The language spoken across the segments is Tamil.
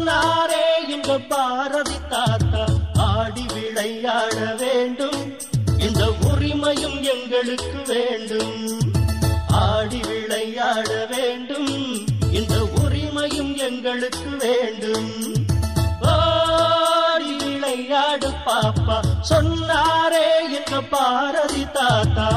சொன்னாரே எங்க பாரதி தாத்தா, ஆடி விளையாட வேண்டும், இந்த உரிமையும் எங்களுக்கு வேண்டும். ஆடி விளையாட வேண்டும், இந்த உரிமையும் எங்களுக்கு வேண்டும். ஆடி விளையாடு பாப்பா, சொன்னாரே எங்க பாரதி தாத்தா.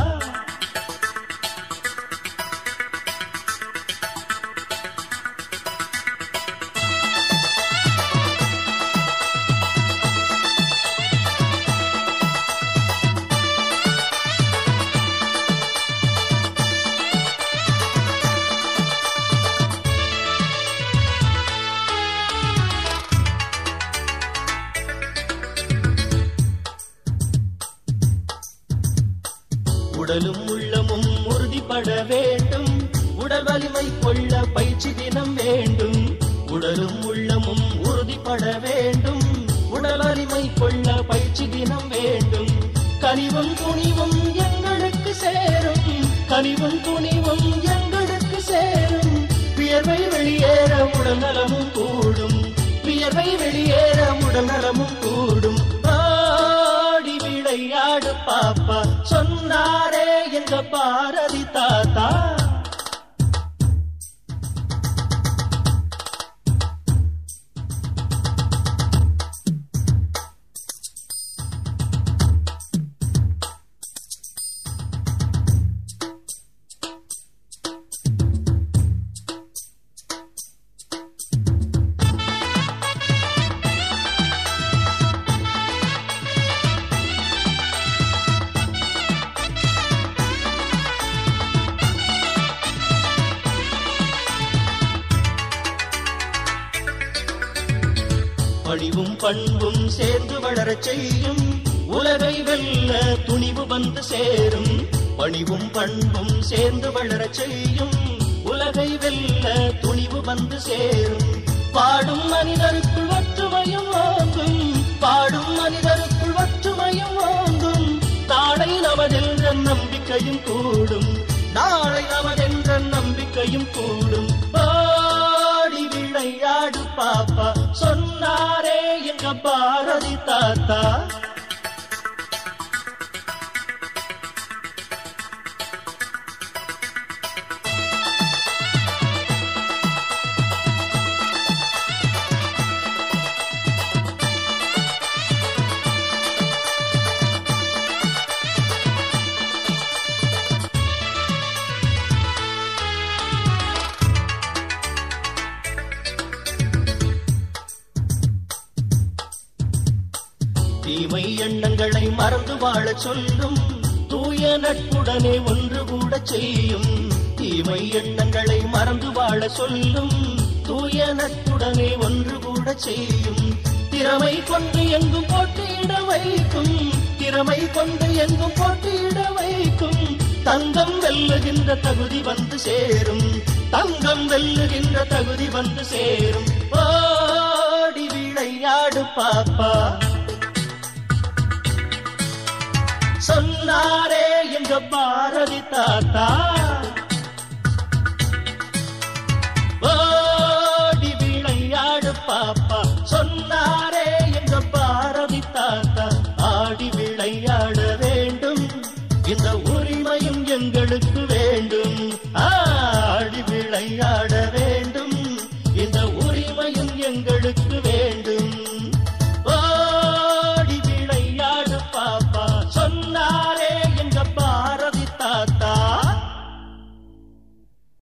உடலும் உள்ளமும் உறுதிப்பட வேண்டும், உடல் வலிமை கொள்ள பயிற்சி தினம் வேண்டும். உடலும் உள்ளமும் உறுதிப்பட வேண்டும், உடல் வலிமை கொள்ள பயிற்சி தினம் வேண்டும். கனிவும் துணிவும் எங்களுக்கு சேரும், கனிவும் துணிவும் எங்களுக்கு சேரும். வியர்வை வெளியேற உடல் நலமும் கூடும், வியர்வை வெளியேற உடல் நலமும் கூடும். ஆடி விளையாடு பாப்பா, சொன்னாரே எங்க பாரதி தாத்தா. பணிவும் பண்பும் சேர்ந்து வளரச் செய்யும், உலகை வெல்ல துணிவு வந்து சேரும். பணிவும் பண்பும் சேர்ந்து வளரச் செய்யும், உலகை வெல்ல துணிவு வந்து சேரும். பாடும் மனிதருக்குள் ஒற்றுமையும் ஓங்கும், பாடும் மனிதருக்குள் ஒற்றுமையும் ஓங்கும். நாளை நமதென்ற நம்பிக்கையும் கூடும், நாளை நமதென்ற நம்பிக்கையும் கூடும். ஆடி விளையாடு பாப்பா, சொன்னாரே எங்க பாரதி தாத்தா. தீமை எண்ணங்களை மறந்து வாழ சொல்லும், தூய நட்புடனே ஒன்று கூட செய்யும். தீமை எண்ணங்களை மறந்து வாழ சொல்லும், தூய நட்புடனே ஒன்று கூட செய்யும். திறமை கொண்டு எங்கும் போட்டியிட வைக்கும், திறமை கொண்டு எங்கும் போட்டியிட வைக்கும். தங்கம் வெல்லுகின்ற தகுதி வந்து சேரும், தங்கம் வெல்லுகின்ற தகுதி வந்து சேரும். ஆடி விளையாடு பாப்பா, சொன்னாரே எங்க பாரதி தாத்தா.